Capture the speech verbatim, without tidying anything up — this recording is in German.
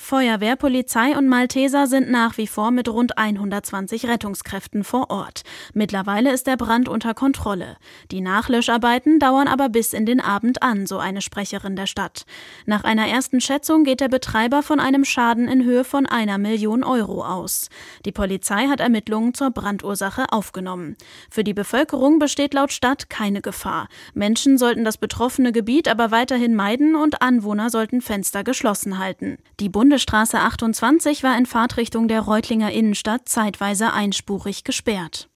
Feuerwehr, Polizei und Malteser sind nach wie vor mit rund hundertzwanzig Rettungskräften vor Ort. Mittlerweile ist der Brand unter Kontrolle. Die Nachlöscharbeiten dauern aber bis in den Abend an, so eine Sprecherin der Stadt. Nach einer ersten Schätzung geht der Betreiber von einem Schaden in Höhe von einer Million Euro aus. Die Polizei hat Ermittlungen zur Brandursache aufgenommen. Für die Bevölkerung besteht laut Stadt keine Gefahr. Menschen sollten das betroffene Gebiet aber weiterhin meiden und Anwohner sollten Fenster geschlossen halten. Die Bundesstraße achtundzwanzig war in Fahrtrichtung der Reutlinger Innenstadt zeitweise einspurig gesperrt.